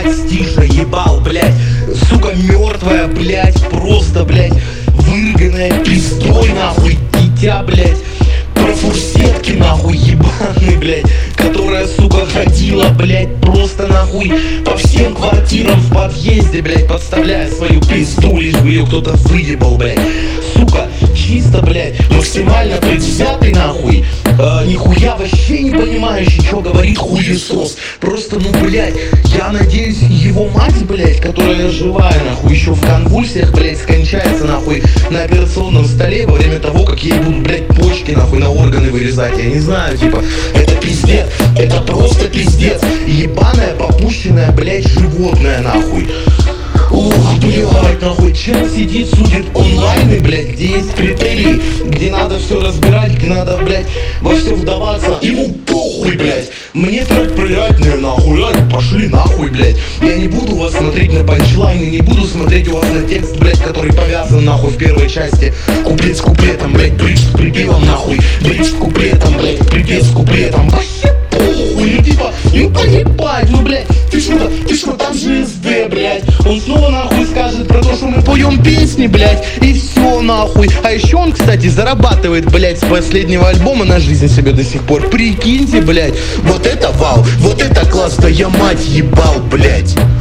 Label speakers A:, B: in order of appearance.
A: мать Стиша ебал, блядь. Сука мертвая, блядь, просто, блядь, вырганная пиздой, нахуй, дитя, блядь. Про фурсетки, нахуй, ебаный, блядь, которая, сука, ходила, блядь, просто, нахуй, по всем квартирам в подъезде, блядь, подставляя свою пизду, лишь бы ее кто-то выебал, блядь. Сука, чисто, блядь, максимально предвзятый, нахуй, нихуя вообще не понимающий, что говорит хуесос. Просто, ну, блядь, я надеюсь, его мать, блядь, которая живая, нахуй, еще в конвульсиях, блядь, скончается, нахуй, на операционном столе во время того, как ей будут, блядь, почки, нахуй, на органы вырезать. Я не знаю, типа, это пиздец, это просто пиздец. Ебаная, попущенная, блядь, животное, нахуй. Ух, блядь, нахуй, чел сидит, судит онлайн, и, блядь, где есть критерии, где надо все разбирать, где надо, блядь, во все вдаваться. Ему похуй, блядь, мне трек проиграть, нахуй, пошли нахуй, блядь. Я не буду вас смотреть на панчлайны, не буду смотреть у вас на текст, блядь, который повязан, нахуй, в первой части. Куплет с куплетом, блядь, бридж с припевом, нахуй, бридж с куплетом, блядь, припев с куплетом. Вообще похуй, ну типа, ну поебать, ну, блядь, ты что, там же СД, блядь. Он снова нахуй скажет про то, что мы поем песни, блядь, и все нахуй. А еще он, кстати, зарабатывает, блядь, с последнего альбома на жизнь себе до сих пор. Прикиньте, блядь, вот это вау, вот это класс, да я мать ебал, блядь.